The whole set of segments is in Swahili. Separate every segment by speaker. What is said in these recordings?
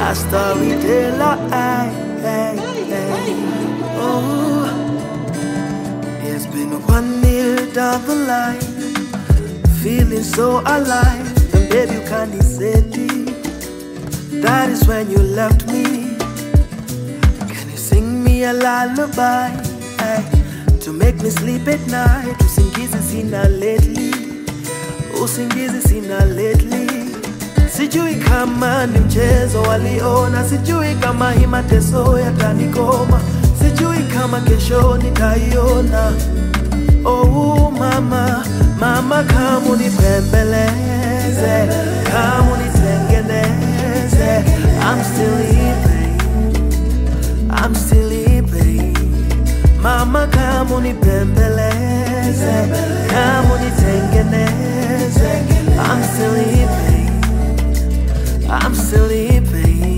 Speaker 1: a storyteller. Oh, it's been 1 year down the line, feeling so alive, and baby you can't say it. That is when you left me. Can you sing me a lullaby to make me sleep at night? Usingizi sina lately, usingizi sina lately. Sijui kama ni mchezo waliona, sijui kama hii mateso yatanikoma, sijui kama kesho nitaiona. Oh mama, mama kama unipembeleze, kama unitengeneze. I'm still in pain, I'm still in pain. Mama kama unipembeleze, kama unitengeneze. I'm still in pain, I'm still in pain.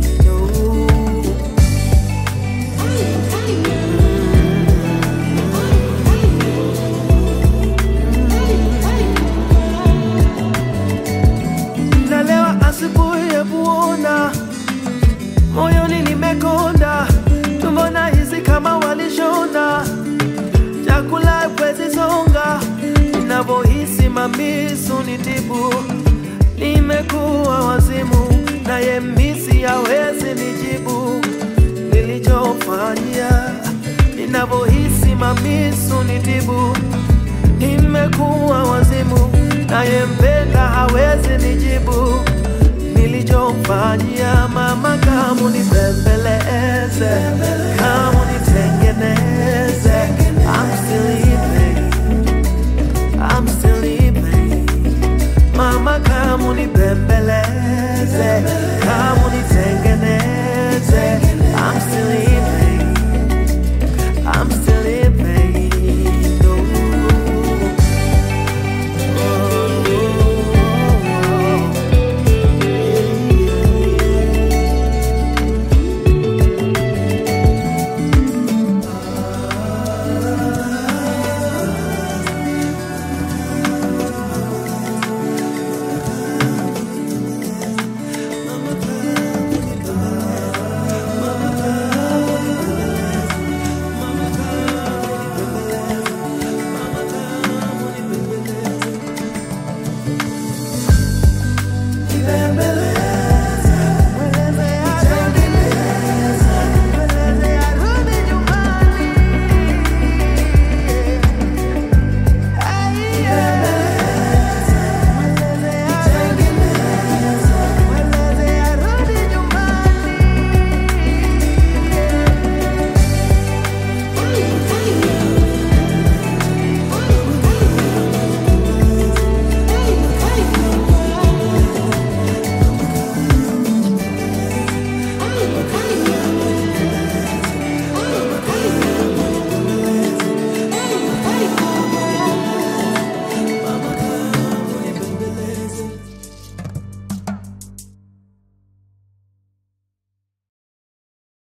Speaker 1: Asubuhi ya buona, moyoni nimekonda, tumbona hizi kama walishona, chakula kwezi songa, ninavyohisi mamisu nitibu, nimekuwa wazimu, na yemisi hawezi nijibu, nilichofanya, ninavyohisi mamisu nitibu, nimekuwa wazimu, na yempenda hawezi nijibu, nilichofanyia. Mama kama unipembeleze, kama unitengeneze. I'm still in pain, I'm still in pain. Mama kama unipembeleze, kama unitengeneze. I'm still in pain, I'm still in pain. Bembele